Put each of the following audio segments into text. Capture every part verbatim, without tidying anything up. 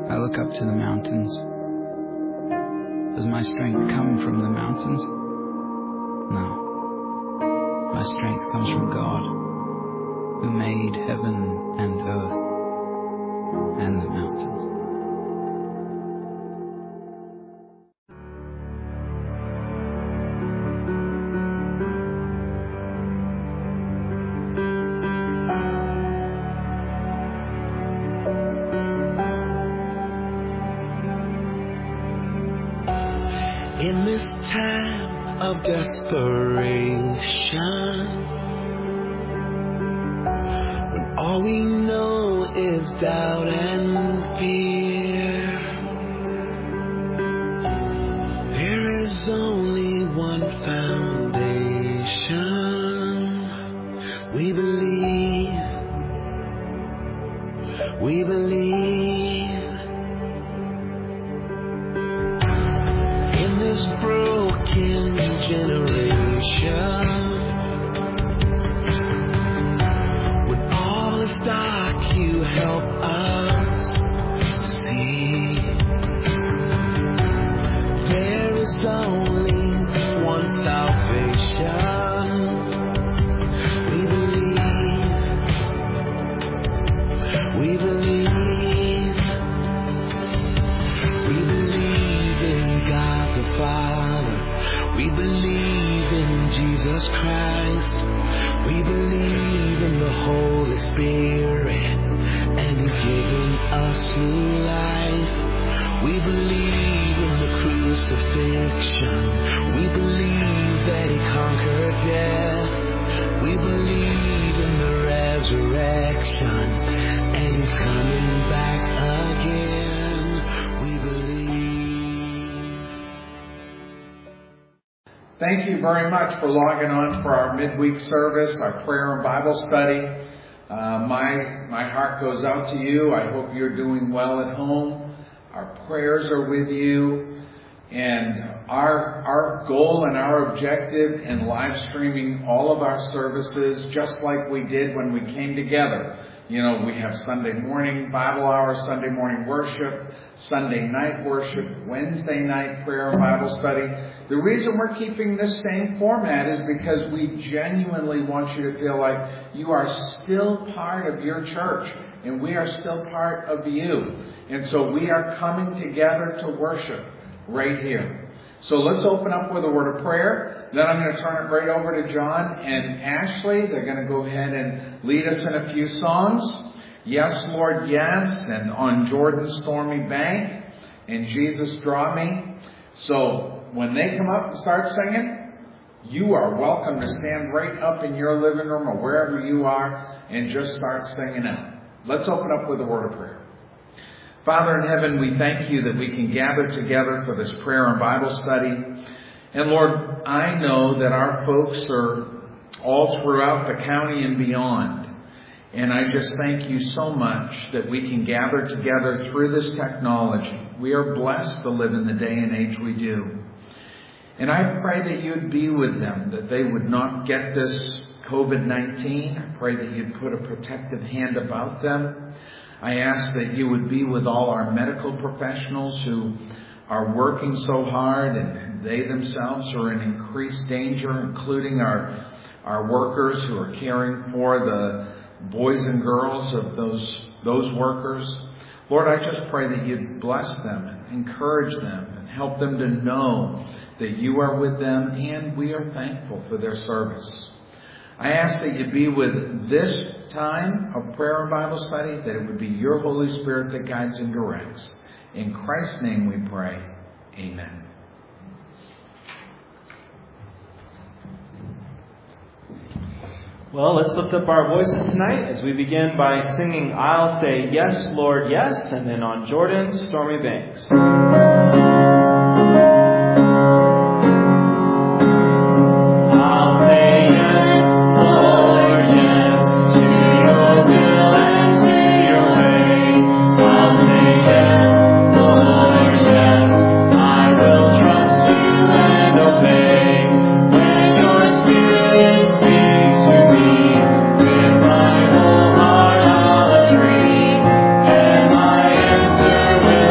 I look up to the mountains. Does my strength come from the mountains? No. My strength comes from God, who made heaven and earth and the mountains. In this time of desperation, when all we know is doubt and fear, there is only one foundation. We believe, we believe. This broken generation, when all is dark, you help us see there is only one salvation. We believe, we believe, we believe in God the Father, we believe in Jesus Christ, we believe in the Holy Spirit, and He's given us new life. We believe in the crucifixion, we believe that He conquered death, we believe in the resurrection, and He's coming back again. We believe. Thank you very much for logging on for our midweek service, our prayer and Bible study. Uh, my my heart goes out to you. I hope you're doing well at home. Our prayers are with you. And our our goal and our objective in live streaming all of our services, just like we did when we came together. You know, we have Sunday morning Bible hour, Sunday morning worship, Sunday night worship, Wednesday night prayer and Bible study. The reason we're keeping this same format is because we genuinely want you to feel like you are still part of your church and we are still part of you. And so we are coming together to worship right here. So let's open up with a word of prayer. Then I'm going to turn it right over to John and Ashley. They're going to go ahead and lead us in a few songs. Yes, Lord, yes. And On Jordan's Stormy Bank. And Jesus Draw Me. So when they come up and start singing, you are welcome to stand right up in your living room or wherever you are and just start singing out. Let's open up with a word of prayer. Father in heaven, we thank you that we can gather together for this prayer and Bible study. And Lord, I know that our folks are all throughout the county and beyond. And I just thank you so much that we can gather together through this technology. We are blessed to live in the day and age we do. And I pray that you'd be with them, that they would not get this covid nineteen. I pray that you'd put a protective hand about them. I ask that you would be with all our medical professionals who are working so hard, and they themselves are in increased danger, including our our workers who are caring for the boys and girls of those those workers. Lord, I just pray that you'd bless them and encourage them and help them to know that you are with them, and we are thankful for their service. I ask that you be with this time of prayer and Bible study, that it would be your Holy Spirit that guides and directs. In Christ's name we pray. Amen. Well, let's lift up our voices tonight as we begin by singing I'll Say Yes, Lord, Yes, and then On Jordan's Stormy Banks. With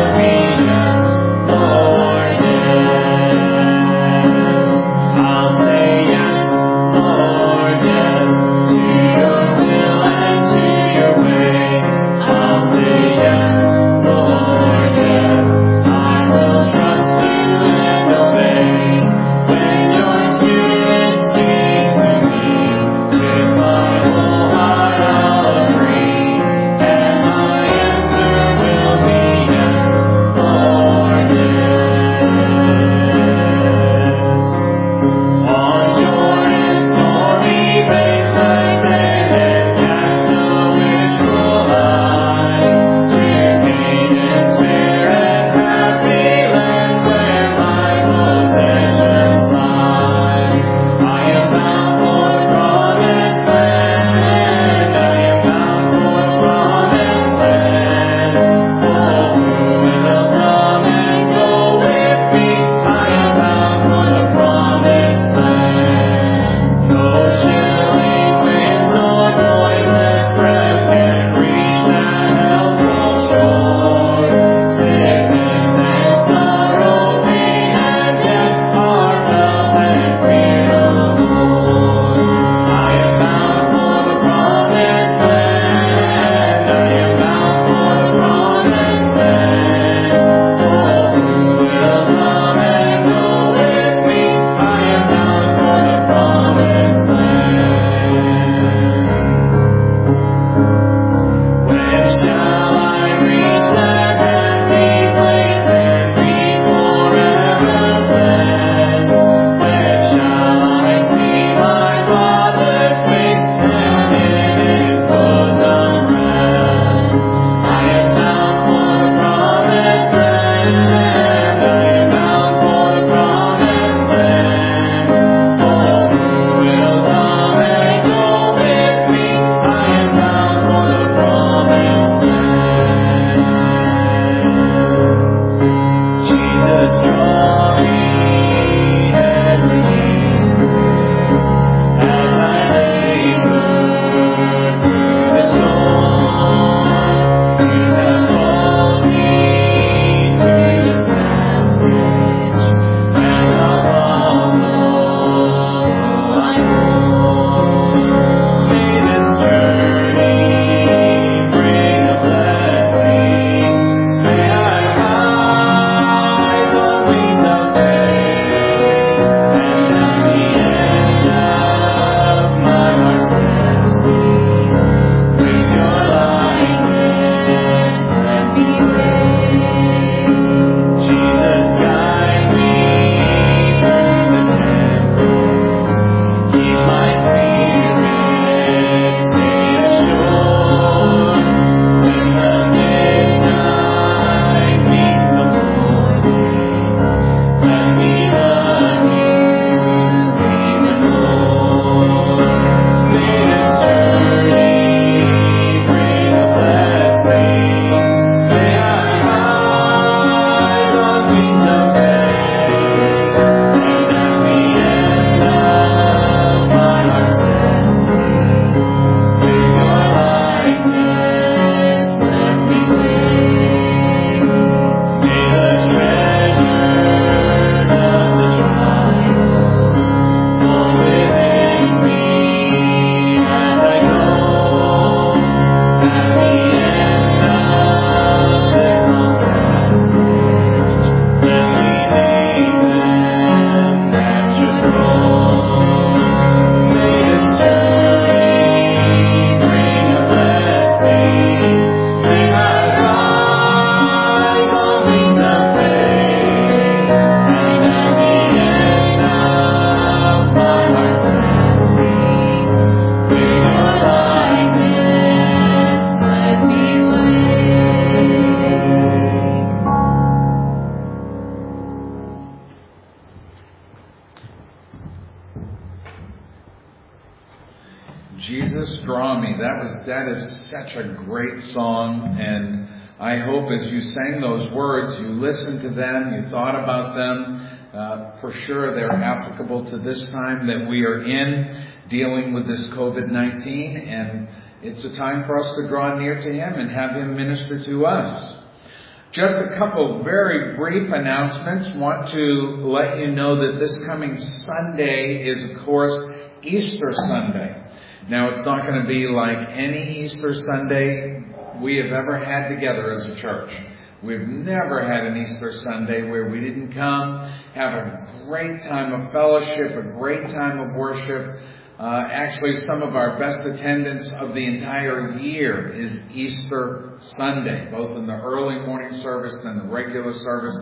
Draw Me. That was that is such a great song, and I hope as you sang those words, you listened to them, you thought about them. Uh, for sure, they're applicable to this time that we are in, dealing with this covid nineteen, and it's a time for us to draw near to Him and have Him minister to us. Just a couple very brief announcements. Want to let you know that this coming Sunday is, of course, Easter Sunday. Now, it's not going to be like any Easter Sunday we have ever had together as a church. We've never had an Easter Sunday where we didn't come, have a great time of fellowship, a great time of worship. Uh, actually, some of our best attendance of the entire year is Easter Sunday, both in the early morning service and the regular service.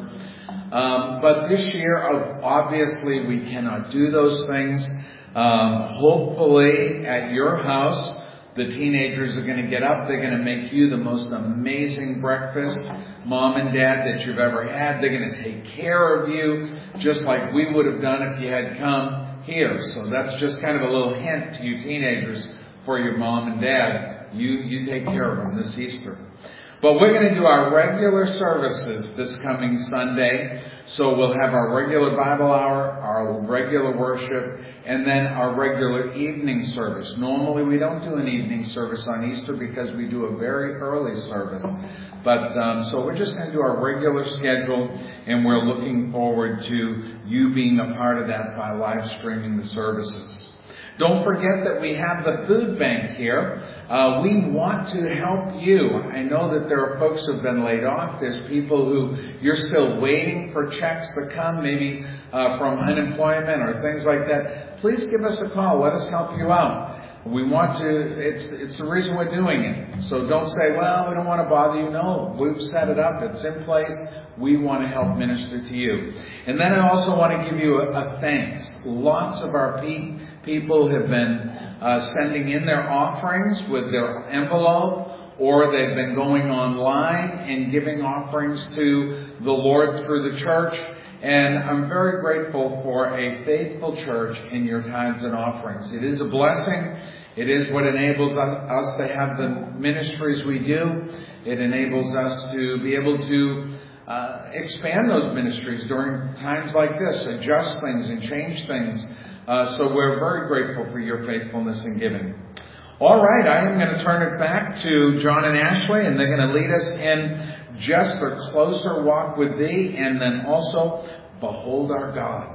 Um, but this year, obviously, we cannot do those things. Um, hopefully, at your house, the teenagers are going to get up. They're going to make you the most amazing breakfast, Mom and Dad, that you've ever had. They're going to take care of you, just like we would have done if you had come here. So that's just kind of a little hint to you teenagers for your mom and dad. You, you take care of them this Easter. But we're going to do our regular services this coming Sunday. So we'll have our regular Bible hour, our regular worship, and then our regular evening service. Normally we don't do an evening service on Easter because we do a very early service. But um, so we're just going to do our regular schedule, and we're looking forward to you being a part of that by live streaming the services. Don't forget that we have the food bank here. Uh, we want to help you. I know that there are folks who have been laid off. There's people who you're still waiting for checks to come, maybe uh, from unemployment or things like that. Please give us a call. Let us help you out. We want to, it's it's the reason we're doing it. So don't say, well, we don't want to bother you. No, we've set it up. It's in place. We want to help minister to you. And then I also want to give you a, a thanks. Lots of our pe- people have been uh, sending in their offerings with their envelope, or they've been going online and giving offerings to the Lord through the church. And I'm very grateful for a faithful church in your tithes and offerings. It is a blessing. It is what enables us to have the ministries we do. It enables us to be able to uh, expand those ministries during times like this, adjust things and change things. Uh, so we're very grateful for your faithfulness in giving. All right, I am going to turn it back to John and Ashley, and they're going to lead us in just a closer walk with Thee, and then also behold our God.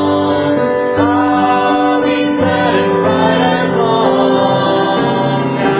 Satisfied as long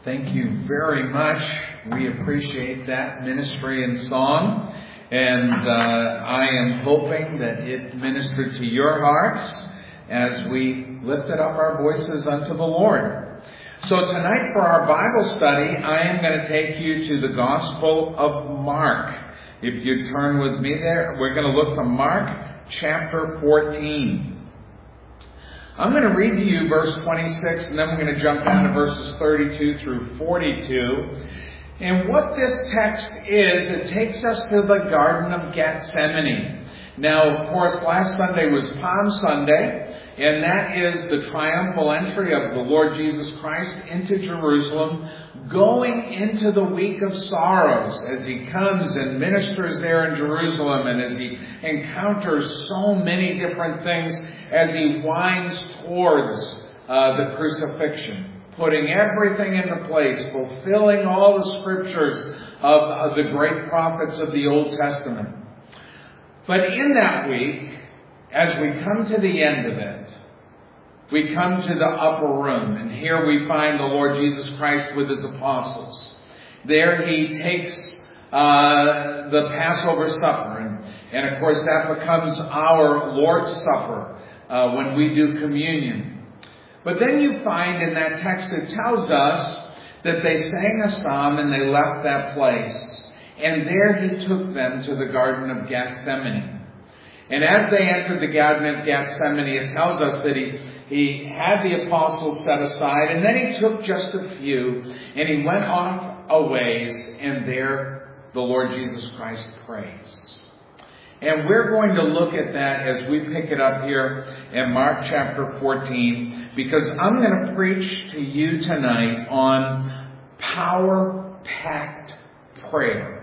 Thank you very much. We appreciate that ministry and song. And uh, I am hoping that it ministered to your hearts as we lifted up our voices unto the Lord. So tonight for our Bible study, I am going to take you to the Gospel of Mark. If you turn with me there, we're going to look to Mark chapter fourteen. I'm going to read to you verse twenty-six, and then we're going to jump down to verses thirty-two through forty-two. And what this text is, it takes us to the Garden of Gethsemane. Now, of course, last Sunday was Palm Sunday, and that is the triumphal entry of the Lord Jesus Christ into Jerusalem, going into the week of sorrows as he comes and ministers there in Jerusalem, and as he encounters so many different things as he winds towards uh, the crucifixion, putting everything into place, fulfilling all the scriptures of, of the great prophets of the Old Testament. But in that week, as we come to the end of it, we come to the upper room, and here we find the Lord Jesus Christ with his apostles. There he takes uh, the Passover supper, and, and of course that becomes our Lord's Supper uh, when we do communion. But then you find in that text it tells us that they sang a psalm and they left that place. And there he took them to the Garden of Gethsemane. And as they entered the Garden of Gethsemane, it tells us that he, he had the apostles set aside, and then he took just a few, and he went off a ways, and there the Lord Jesus Christ prays. And we're going to look at that as we pick it up here in Mark chapter fourteen, because I'm going to preach to you tonight on power-packed prayer.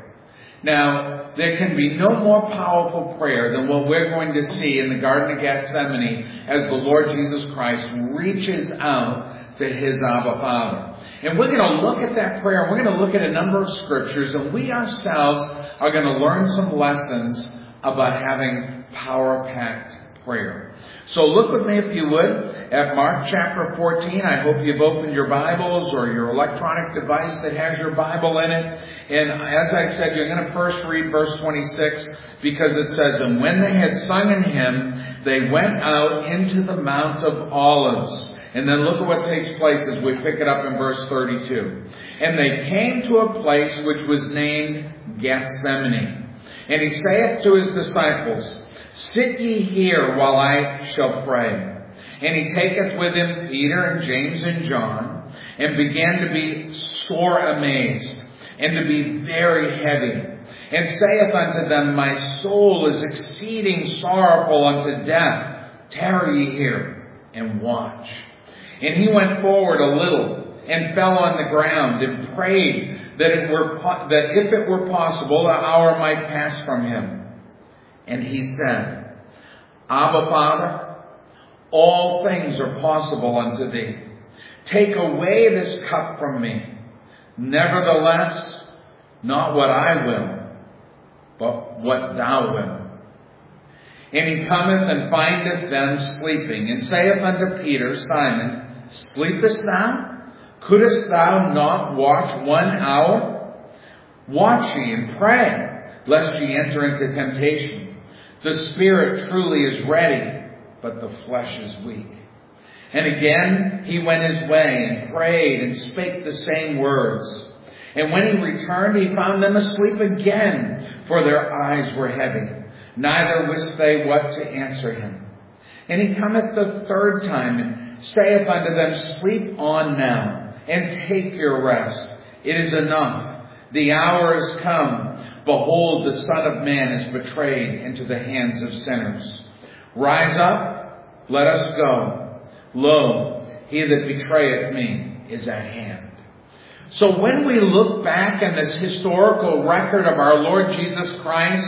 Now, there can be no more powerful prayer than what we're going to see in the Garden of Gethsemane as the Lord Jesus Christ reaches out to his Abba Father. And we're going to look at that prayer, and we're going to look at a number of scriptures, and we ourselves are going to learn some lessons about having power-packed prayer. So look with me, if you would, at Mark chapter fourteen. I hope you've opened your Bibles or your electronic device that has your Bible in it. And as I said, you're going to first read verse twenty-six, because it says, "And when they had sung an hymn, they went out into the Mount of Olives." And then look at what takes place as we pick it up in verse thirty-two. "And they came to a place which was named Gethsemane. And he saith to his disciples, Sit ye here while I shall pray. And he taketh with him Peter and James and John, and began to be sore amazed, and to be very heavy, and saith unto them, My soul is exceeding sorrowful unto death. Tarry ye here, and watch. And he went forward a little, and fell on the ground, and prayed that it were that if it were possible, the hour might pass from him. And he said, Abba, Father, all things are possible unto thee. Take away this cup from me. Nevertheless, not what I will, but what thou wilt. And he cometh and findeth them sleeping, and saith unto Peter, Simon, Sleepest thou? Couldest thou not watch one hour? Watch ye and pray, lest ye enter into temptation. The spirit truly is ready, but the flesh is weak. And again he went his way, and prayed, and spake the same words. And when he returned, he found them asleep again, for their eyes were heavy. Neither wist they what to answer him. And he cometh the third time, and saith unto them, Sleep on now, and take your rest. It is enough. The hour is come. Behold, the Son of Man is betrayed into the hands of sinners. Rise up, let us go. Lo, he that betrayeth me is at hand. So when we look back on this historical record of our Lord Jesus Christ,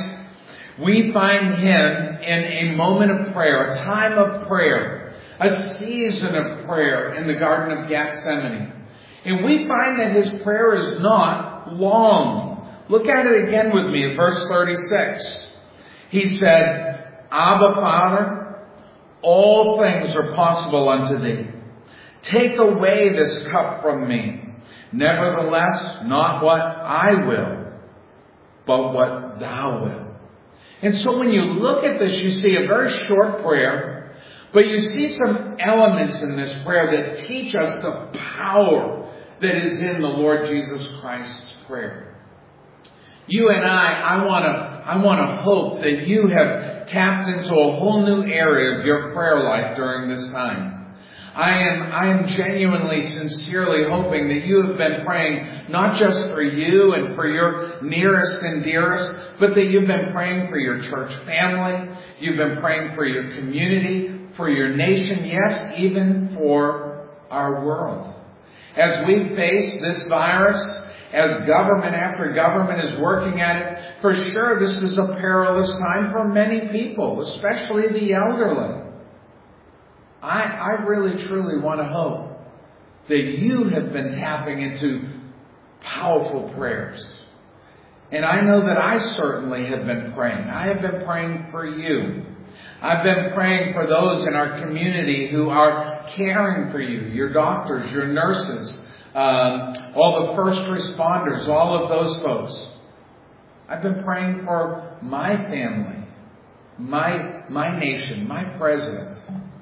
we find him in a moment of prayer, a time of prayer, a season of prayer in the Garden of Gethsemane. And we find that his prayer is not long. Look at it again with me at verse thirty-six. He said, Abba, Father, all things are possible unto thee. Take away this cup from me. Nevertheless, not what I will, but what thou wilt. And so when you look at this, you see a very short prayer, but you see some elements in this prayer that teach us the power that is in the Lord Jesus Christ's prayer. You and I, I want to I want to hope that you have tapped into a whole new area of your prayer life during this time. I am, I am genuinely, sincerely hoping that you have been praying not just for you and for your nearest and dearest, but that you've been praying for your church family, you've been praying for your community, for your nation, yes, even for our world. As we face this virus, as government after government is working at it, for sure this is a perilous time for many people, especially the elderly. I, I really, truly want to hope that you have been tapping into powerful prayers. And I know that I certainly have been praying. I have been praying for you. I've been praying for those in our community who are caring for you, your doctors, your nurses, um, all the first responders, all of those folks. I've been praying for my family, my, my nation, my president.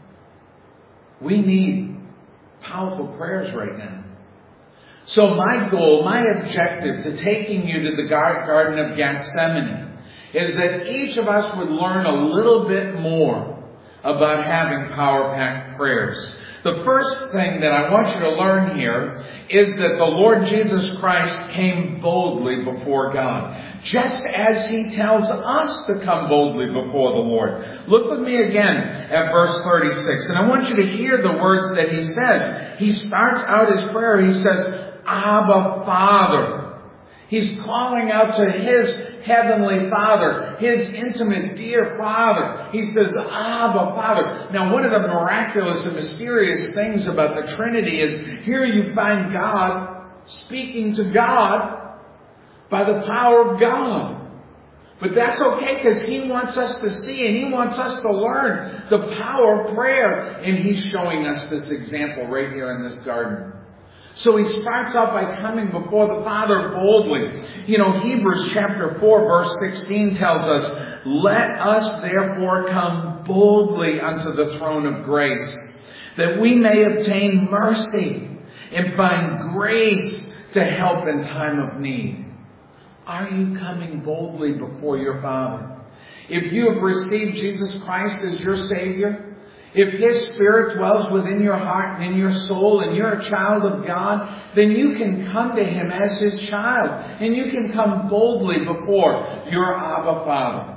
We need powerful prayers right now. So my goal, my objective to taking you to the Garden of Gethsemane is that each of us would learn a little bit more about having power-packed prayers. The first thing that I want you to learn here is that the Lord Jesus Christ came boldly before God, just as He tells us to come boldly before the Lord. Look with me again at verse thirty-six, and I want you to hear the words that He says. He starts out His prayer, He says, Abba, Father. He's calling out to His Heavenly Father, His intimate, dear Father. He says, Abba, Father. Now, one of the miraculous and mysterious things about the Trinity is here you find God speaking to God by the power of God. But that's okay because He wants us to see and He wants us to learn the power of prayer. And He's showing us this example right here in this garden. So He starts out by coming before the Father boldly. You know, Hebrews chapter four verse sixteen tells us, let us therefore come boldly unto the throne of grace, that we may obtain mercy and find grace to help in time of need. Are you coming boldly before your Father? If you have received Jesus Christ as your Savior, if His Spirit dwells within your heart and in your soul and you're a child of God, then you can come to Him as His child. And you can come boldly before your Abba Father.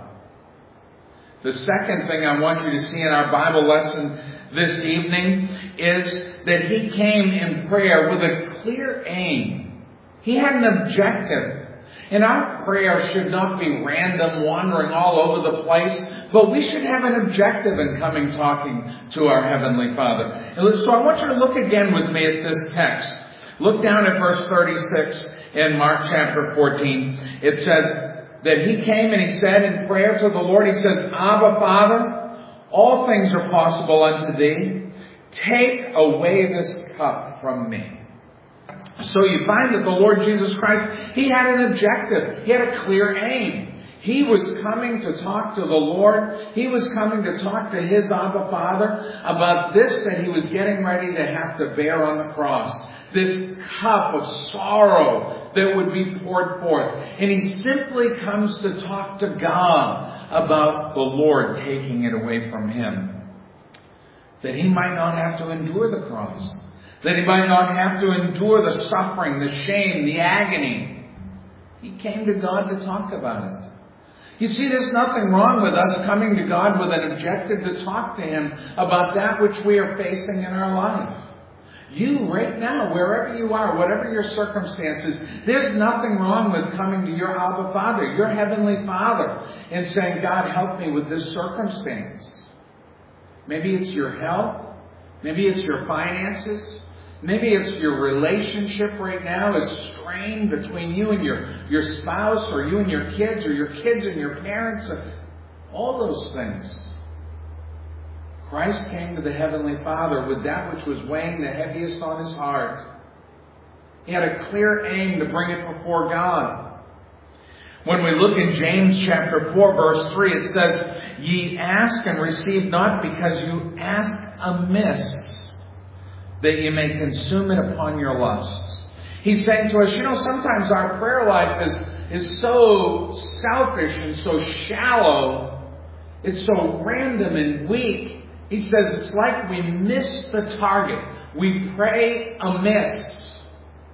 The second thing I want you to see in our Bible lesson this evening is that He came in prayer with a clear aim. He had an objective. And our prayer should not be random, wandering all over the place, but we should have an objective in coming talking to our Heavenly Father. And so I want you to look again with me at this text. Look down at verse thirty-six in Mark chapter fourteen. It says that He came and He said in prayer to the Lord, He says, Abba, Father, all things are possible unto Thee. Take away this cup from me. So you find that the Lord Jesus Christ, He had an objective. He had a clear aim. He was coming to talk to the Lord. He was coming to talk to His Abba Father about this that He was getting ready to have to bear on the cross. This cup of sorrow that would be poured forth. And He simply comes to talk to God about the Lord taking it away from Him. That He might not have to endure the cross. That He might not have to endure the suffering, the shame, the agony. He came to God to talk about it. You see, there's nothing wrong with us coming to God with an objective to talk to Him about that which we are facing in our life. You, right now, wherever you are, whatever your circumstances, there's nothing wrong with coming to your Abba Father, your Heavenly Father, and saying, God, help me with this circumstance. Maybe it's your health. Maybe it's your finances. Maybe it's your relationship right now is strained between you and your, your spouse, or you and your kids, or your kids and your parents. All those things. Christ came to the Heavenly Father with that which was weighing the heaviest on His heart. He had a clear aim to bring it before God. When we look in James chapter four, verse three, it says, "Ye ask and receive not because you ask amiss, that ye may consume it upon your lusts." He's saying to us, you know, sometimes our prayer life is, is so selfish and so shallow. It's so random and weak. He says it's like we miss the target. We pray amiss.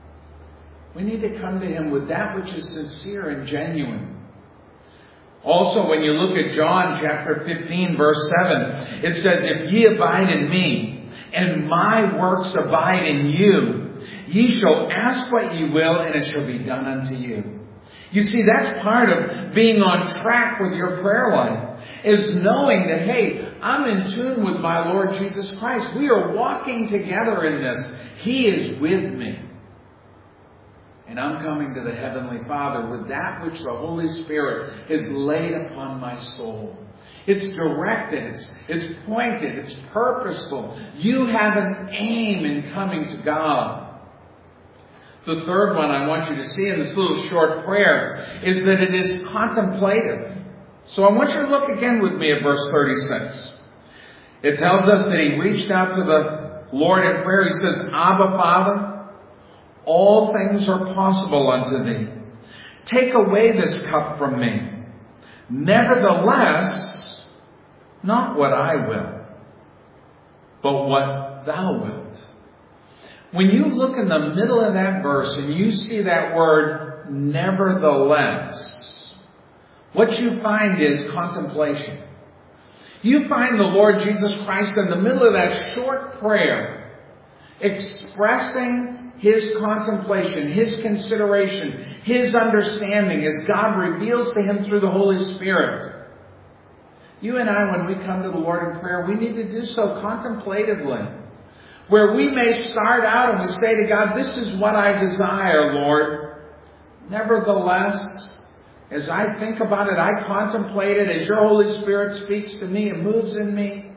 We need to come to Him with that which is sincere and genuine. Also, when you look at John chapter fifteen, verse seven, it says, "If ye abide in me, and my works abide in you, ye shall ask what ye will, and it shall be done unto you." You see, that's part of being on track with your prayer life, is knowing that, hey, I'm in tune with my Lord Jesus Christ. We are walking together in this. He is with me. And I'm coming to the Heavenly Father with that which the Holy Spirit has laid upon my soul. It's directed, it's, it's pointed, it's purposeful. You have an aim in coming to God. The third one I want you to see in this little short prayer is that it is contemplative. So I want you to look again with me at verse thirty-six. It tells us that he reached out to the Lord in prayer. He says, "Abba, Father, all things are possible unto thee. Take away this cup from me. Nevertheless, not what I will, but what thou wilt." When you look in the middle of that verse and you see that word, nevertheless, what you find is contemplation. You find the Lord Jesus Christ in the middle of that short prayer, expressing His contemplation, His consideration, His understanding as God reveals to Him through the Holy Spirit. You and I, when we come to the Lord in prayer, we need to do so contemplatively. Where we may start out and we say to God, "This is what I desire, Lord. Nevertheless, as I think about it, I contemplate it, as your Holy Spirit speaks to me and moves in me."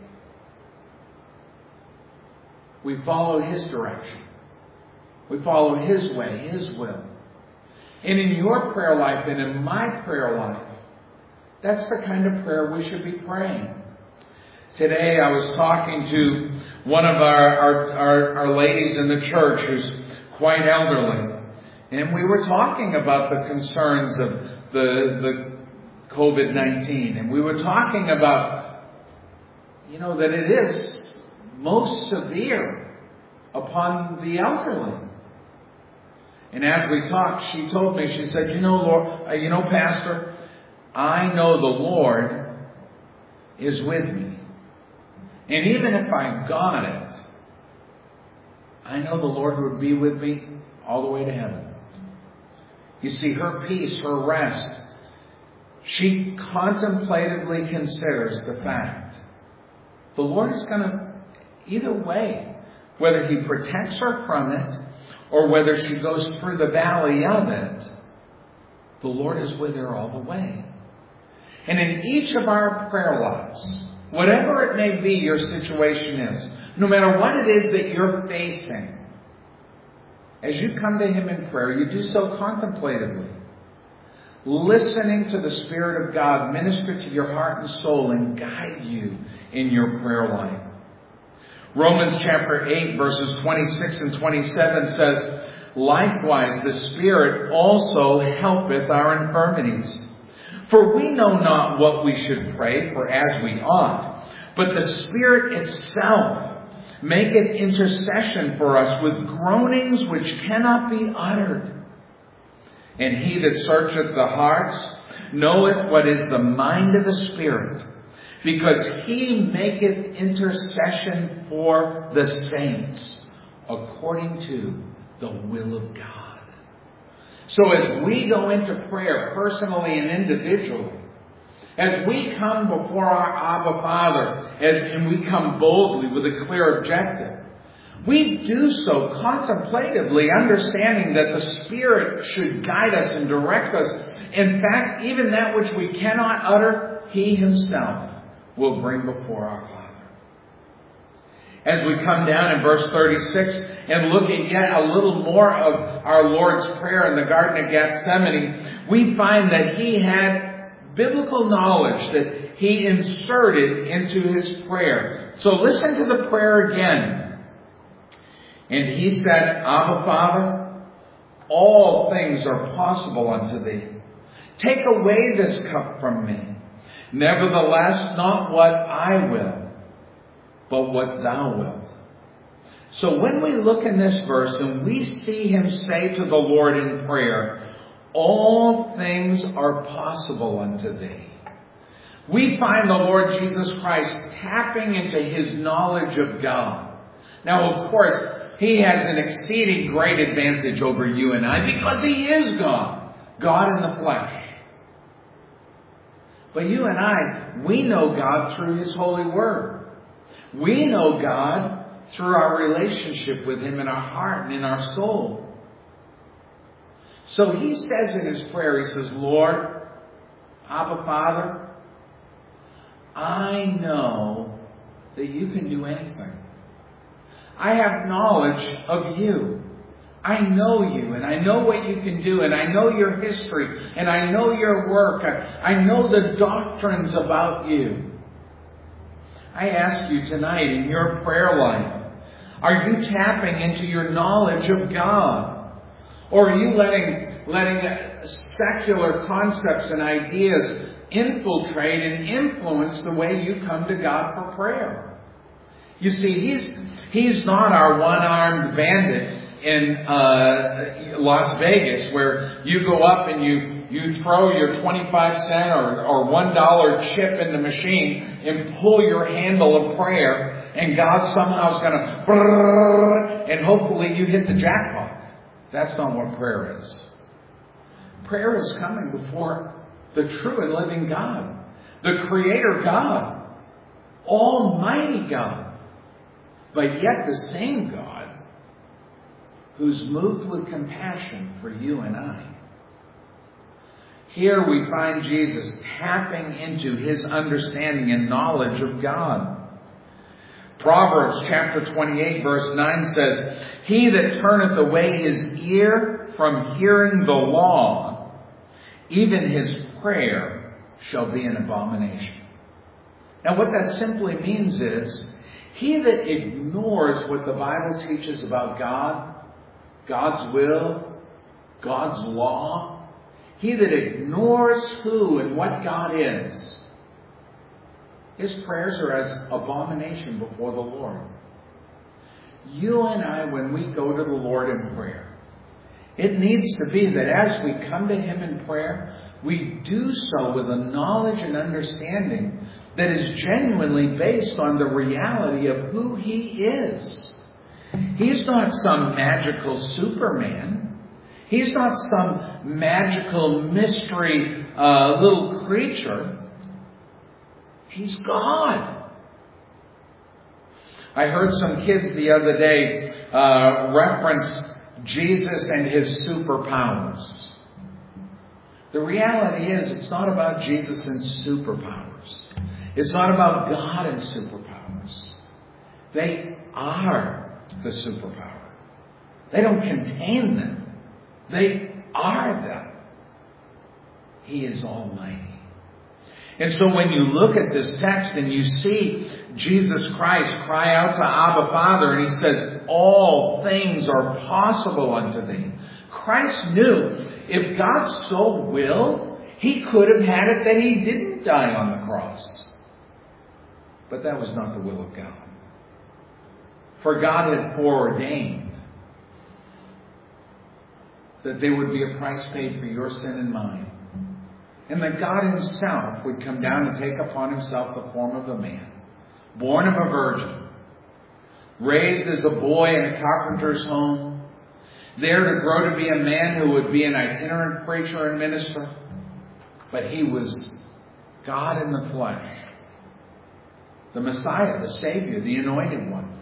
We follow His direction. We follow His way, His will. And in your prayer life and in my prayer life, that's the kind of prayer we should be praying. Today I was talking to one of our, our, our, our ladies in the church who's quite elderly. And we were talking about the concerns of the, the covid nineteen. And we were talking about, you know, that it is most severe upon the elderly. And as we talked, she told me, she said, you know, Lord, uh, you know, Pastor, I know the Lord is with me. And even if I got it, I know the Lord would be with me all the way to heaven. You see, her peace, her rest, she contemplatively considers the fact the Lord is going to, either way, whether He protects her from it or whether she goes through the valley of it, the Lord is with her all the way. And in each of our prayer lives, whatever it may be your situation is, no matter what it is that you're facing, as you come to Him in prayer, you do so contemplatively, listening to the Spirit of God minister to your heart and soul and guide you in your prayer life. Romans chapter eight, verses twenty-six and twenty-seven says, "Likewise the Spirit also helpeth our infirmities. For we know not what we should pray for as we ought, but the Spirit itself maketh intercession for us with groanings which cannot be uttered. And He that searcheth the hearts knoweth what is the mind of the Spirit, because He maketh intercession for the saints according to the will of God." So as we go into prayer personally and individually, as we come before our Abba Father and we come boldly with a clear objective, we do so contemplatively, understanding that the Spirit should guide us and direct us. In fact, even that which we cannot utter, He Himself will bring before our Father. As we come down in verse thirty-six and look at yet a little more of our Lord's Prayer in the Garden of Gethsemane, we find that He had biblical knowledge that He inserted into His prayer. So listen to the prayer again. And He said, Abba, Father, all things are possible unto Thee. Take away this cup from me. Nevertheless, not what I will, but what Thou wilt. So when we look in this verse and we see Him say to the Lord in prayer, all things are possible unto Thee, we find the Lord Jesus Christ tapping into His knowledge of God. Now, of course, He has an exceeding great advantage over you and I because He is God, God in the flesh. But you and I, we know God through His holy word. We know God through our relationship with Him in our heart and in our soul. So He says in His prayer, He says, Lord, Abba, Father, I know that You can do anything. I have knowledge of You. I know You, and I know what You can do, and I know Your history, and I know Your work. I, I know the doctrines about You. I ask you tonight in your prayer life, are you tapping into your knowledge of God? Or are you letting, letting secular concepts and ideas infiltrate and influence the way you come to God for prayer? You see, He's, he's not our one-armed bandit in uh, Las Vegas where you go up and you, you throw your twenty-five cent or, or one dollar chip in the machine and pull your handle of prayer, and God somehow is going to, and hopefully you hit the jackpot. That's not what prayer is. Prayer is coming before the true and living God, the Creator God, Almighty God, but yet the same God who's moved with compassion for you and I. Here we find Jesus tapping into His understanding and knowledge of God. Proverbs chapter twenty-eight verse nine says, He that turneth away his ear from hearing the law, even his prayer shall be an abomination. Now what that simply means is, he that ignores what the Bible teaches about God, God's will, God's law, he that ignores who and what God is, his prayers are as abomination before the Lord. You and I, when we go to the Lord in prayer, it needs to be that as we come to Him in prayer, we do so with a knowledge and understanding that is genuinely based on the reality of who He is. He's not some magical Superman. He's not some magical mystery uh, little creature. He's God. I heard some kids the other day uh, reference Jesus and His superpowers. The reality is, it's not about Jesus and superpowers. It's not about God and superpowers. They are the superpower. They don't contain them. They are them. He is Almighty. And so when you look at this text and you see Jesus Christ cry out to Abba Father, and He says, all things are possible unto Thee. Christ knew if God so willed, He could have had it that He didn't die on the cross. But that was not the will of God. For God had foreordained that there would be a price paid for your sin and mine. And that God Himself would come down and take upon Himself the form of a man, born of a virgin, raised as a boy in a carpenter's home, there to grow to be a man who would be an itinerant preacher and minister. But He was God in the flesh, the Messiah, the Savior, the Anointed One.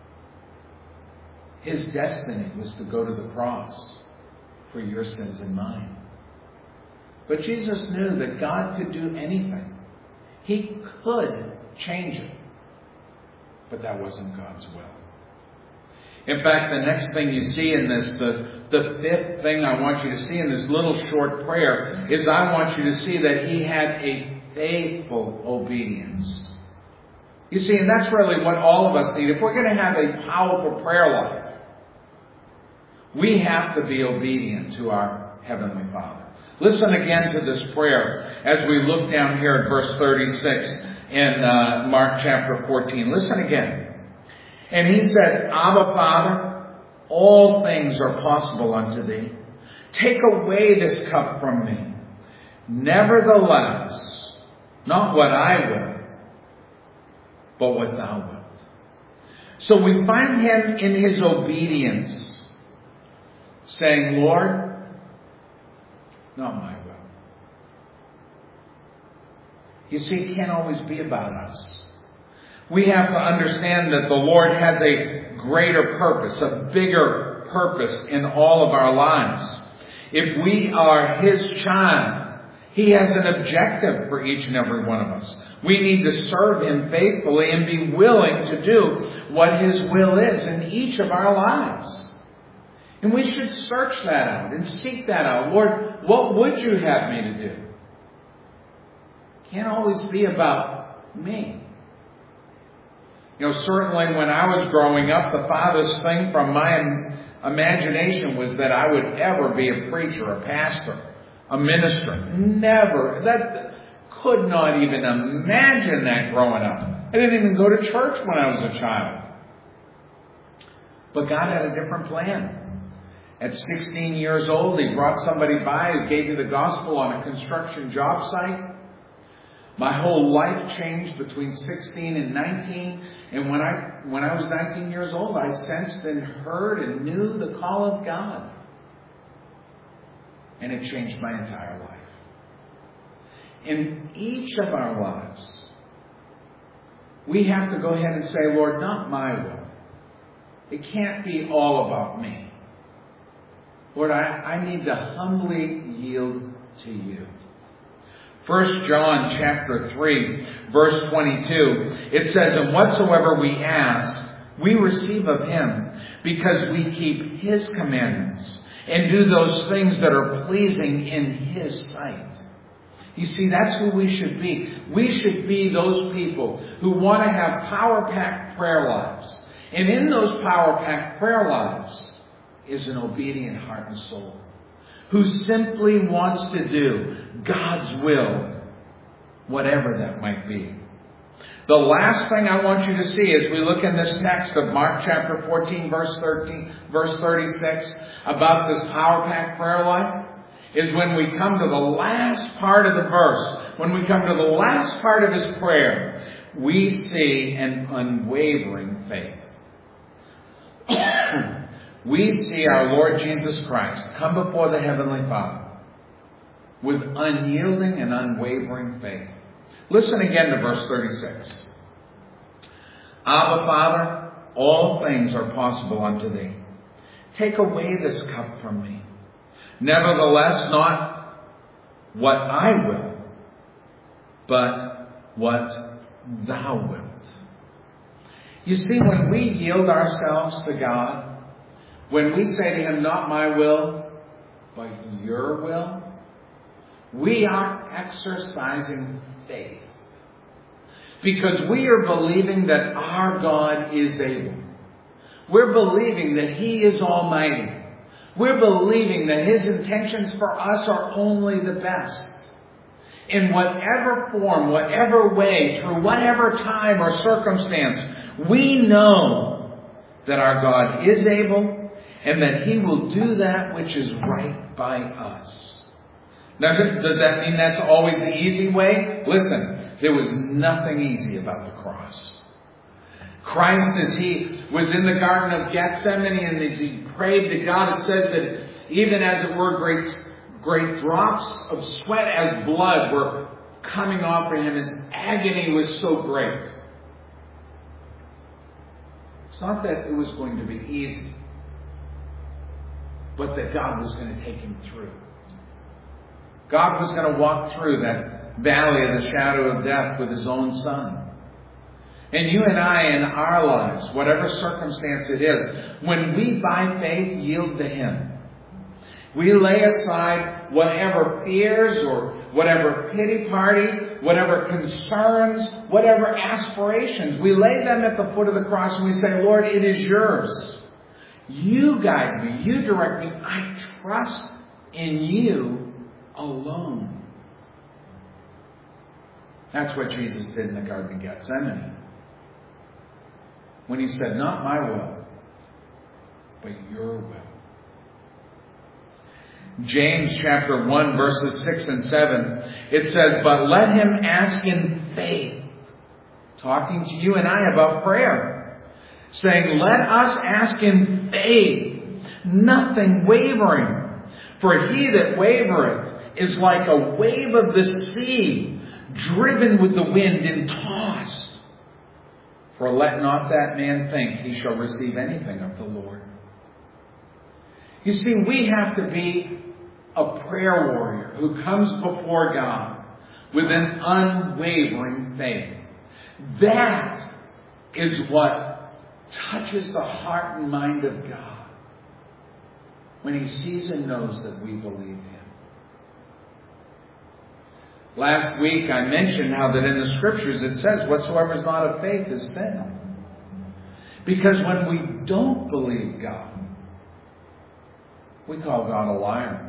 His destiny was to go to the cross for your sins and mine. But Jesus knew that God could do anything. He could change it. But that wasn't God's will. In fact, the next thing you see in this, the, the fifth thing I want you to see in this little short prayer is I want you to see that he had a faithful obedience. You see, and that's really what all of us need. If we're going to have a powerful prayer life, we have to be obedient to our Heavenly Father. Listen again to this prayer as we look down here at verse thirty-six in uh, Mark chapter fourteen. Listen again. And he said, Abba, Father, all things are possible unto thee. Take away this cup from me. Nevertheless, not what I will, but what thou wilt. So we find him in his obedience, saying, Lord, not my will. You see, it can't always be about us. We have to understand that the Lord has a greater purpose, a bigger purpose in all of our lives. If we are his child, he has an objective for each and every one of us. We need to serve him faithfully and be willing to do what his will is in each of our lives. And we should search that out and seek that out. Lord, what would you have me to do? It can't always be about me. You know, certainly when I was growing up, the farthest thing from my imagination was that I would ever be a preacher, a pastor, a minister. Never. That could not even imagine that growing up. I didn't even go to church when I was a child. But God had a different plan. At sixteen years old, he brought somebody by who gave me the gospel on a construction job site. My whole life changed between sixteen and nineteen. And when I when I was nineteen years old, I sensed and heard and knew the call of God. And it changed my entire life. In each of our lives, we have to go ahead and say, Lord, not my will. It can't be all about me. Lord, I, I need to humbly yield to you. First John chapter three, verse twenty-two, it says, and whatsoever we ask, we receive of him, because we keep his commandments and do those things that are pleasing in his sight. You see, that's who we should be. We should be those people who want to have power-packed prayer lives. And in those power-packed prayer lives is an obedient heart and soul who simply wants to do God's will, whatever that might be. The last thing I want you to see as we look in this text of Mark chapter fourteen, verse thirteen, verse thirty-six, about this power-packed prayer life, is when we come to the last part of the verse, when we come to the last part of his prayer, we see an unwavering faith. We see our Lord Jesus Christ come before the Heavenly Father with unyielding and unwavering faith. Listen again to verse thirty-six. Abba, Father, all things are possible unto thee. Take away this cup from me. Nevertheless, not what I will, but what thou wilt. You see, when we yield ourselves to God, when we say to him, not my will, but your will, we are exercising faith. Because we are believing that our God is able. We're believing that he is almighty. We're believing that his intentions for us are only the best. In whatever form, whatever way, through whatever time or circumstance, we know that our God is able and that he will do that which is right by us. Now, does that mean that's always the easy way? Listen, there was nothing easy about the cross. Christ, as he was in the Garden of Gethsemane and as he prayed to God, it says that even as it were, great, great drops of sweat as blood were coming off of him. His agony was so great. It's not that it was going to be easy, but that God was going to take him through. God was going to walk through that valley of the shadow of death with his own son. And you and I in our lives, whatever circumstance it is, when we by faith yield to Him, we lay aside whatever fears or whatever pity party, whatever concerns, whatever aspirations. We lay them at the foot of the cross and we say, Lord, it is yours. You guide me. You direct me. I trust in you alone. That's what Jesus did in the Garden of Gethsemane. When He said, not my will, but your will. James chapter one verses six and seven, it says, but let him ask in faith. Talking to you and I about prayer. Saying, let us ask in faith, nothing wavering. For he that wavereth is like a wave of the sea, driven with the wind and tossed. For let not that man think he shall receive anything of the Lord. You see, we have to be a prayer warrior who comes before God with an unwavering faith. That is what touches the heart and mind of God when He sees and knows that we believe Him. Last week I mentioned how that in the Scriptures it says, whatsoever is not of faith is sin. Because when we don't believe God, we call God a liar.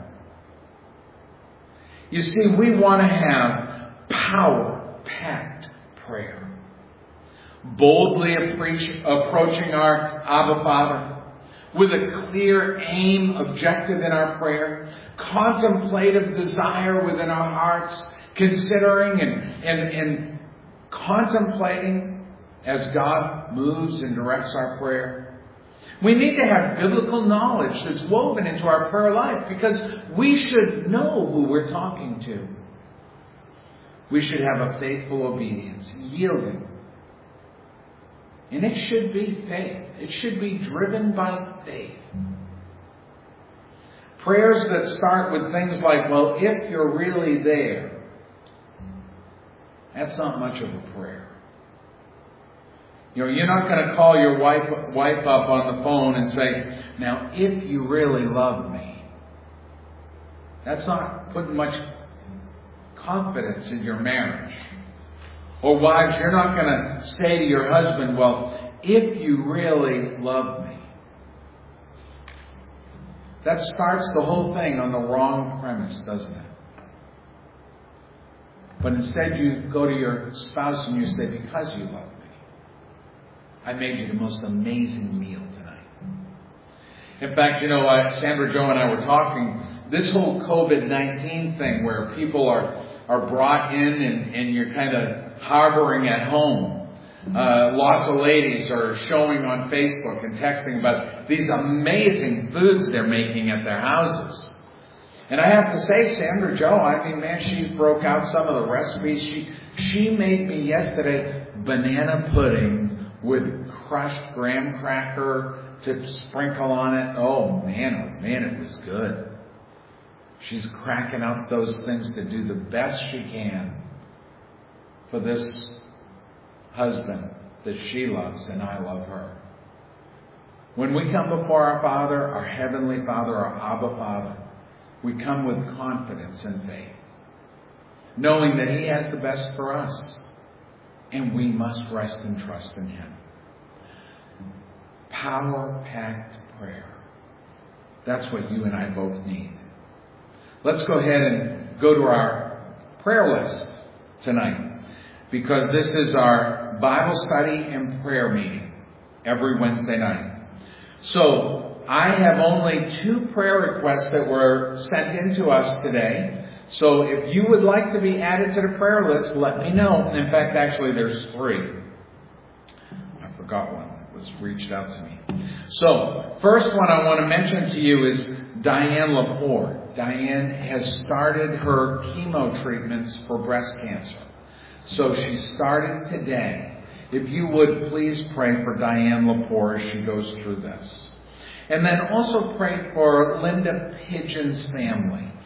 You see, we want to have power-packed prayer. Boldly approaching our Abba Father with a clear aim, objective in our prayer, contemplative desire within our hearts, considering and, and, and contemplating as God moves and directs our prayer. We need to have biblical knowledge that's woven into our prayer life because we should know who we're talking to. We should have a faithful obedience, yielding. And it should be faith. It should be driven by faith. Prayers that start with things like, well, if you're really there, that's not much of a prayer. You know, you're not going to call your wife, wife up on the phone and say, now, if you really love me. That's not putting much confidence in your marriage. Or wives, you're not going to say to your husband, well, if you really love me. That starts the whole thing on the wrong premise, doesn't it? But instead you go to your spouse and you say, because you love me, I made you the most amazing meal tonight. In fact, you know, uh, Sandra Jo and I were talking, this whole covid nineteen thing where people are, are brought in and, and you're kind of harboring at home. Uh, lots of ladies are showing on Facebook and texting about these amazing foods they're making at their houses. And I have to say, Sandra Jo, I mean, man, she's broke out some of the recipes. She, she made me yesterday banana pudding with crushed graham cracker to sprinkle on it. Oh, man, oh, man, it was good. She's cracking out those things to do the best she can for this husband that she loves and I love her. When we come before our Father, our Heavenly Father, our Abba Father, we come with confidence and faith, knowing that He has the best for us, and we must rest and trust in Him. Power-packed prayer. That's what you and I both need. Let's go ahead and go to our prayer list tonight, because this is our Bible study and prayer meeting every Wednesday night. So I have only two prayer requests that were sent in to us today. So if you would like to be added to the prayer list, let me know. And in fact, actually, there's three. I forgot one that was reached out to me. So first one I want to mention to you is Diane Lepore. Diane has started her chemo treatments for breast cancer. So she started today. If you would, please pray for Diane Lepore as she goes through this. And then also pray for Linda Pigeon's family.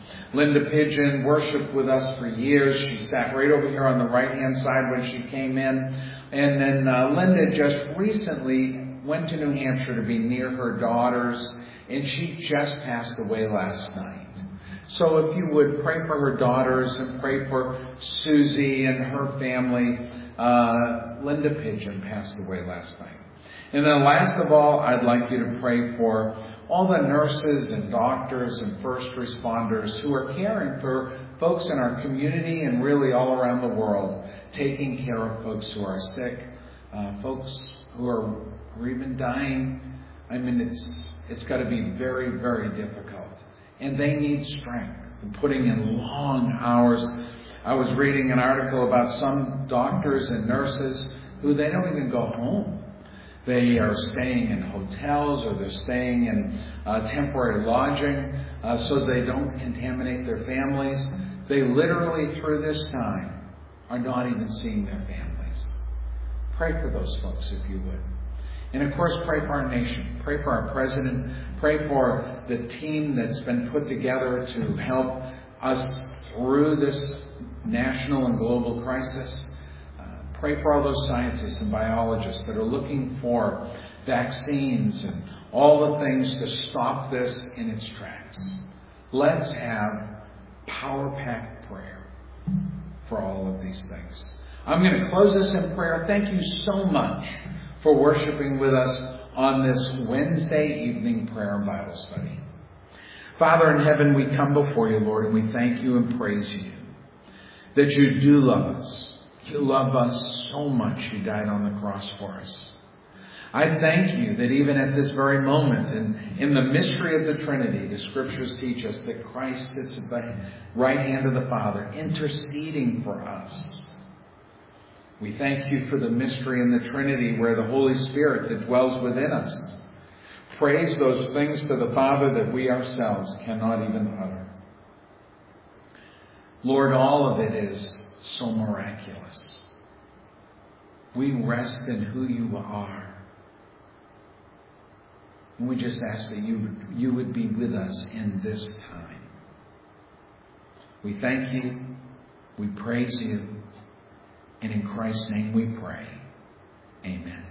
Linda Pigeon worshiped with us for years. She sat right over here on the right-hand side when she came in. And then uh, Linda just recently went to New Hampshire to be near her daughters, and she just passed away last night. So if you would pray for her daughters and pray for Susie and her family. Uh, Linda Pigeon passed away last night. And then last of all, I'd like you to pray for all the nurses and doctors and first responders who are caring for folks in our community and really all around the world, taking care of folks who are sick, uh, folks who are, who are even dying. I mean, it's it's got to be very, very difficult. And they need strength and putting in long hours. I was reading an article about some doctors and nurses who they don't even go home. They are staying in hotels or they're staying in uh, temporary lodging uh, so they don't contaminate their families. They literally, through this time, are not even seeing their families. Pray for those folks if you would. And of course, pray for our nation. Pray for our president. Pray for the team that's been put together to help us through this national and global crisis. Uh, pray for all those scientists and biologists that are looking for vaccines and all the things to stop this in its tracks. Let's have power-packed prayer for all of these things. I'm going to close this in prayer. Thank you so much for worshiping with us on this Wednesday evening prayer and Bible study. Father in heaven, we come before you, Lord, and we thank you and praise you that you do love us. You love us so much. You died on the cross for us. I thank you that even at this very moment, and in the mystery of the Trinity, the Scriptures teach us that Christ sits at the right hand of the Father, interceding for us. We thank you for the mystery in the Trinity where the Holy Spirit that dwells within us prays those things to the Father that we ourselves cannot even utter. Lord, all of it is so miraculous. We rest in who you are. And we just ask that you, you would be with us in this time. We thank you. We praise you. And in Christ's name we pray. Amen.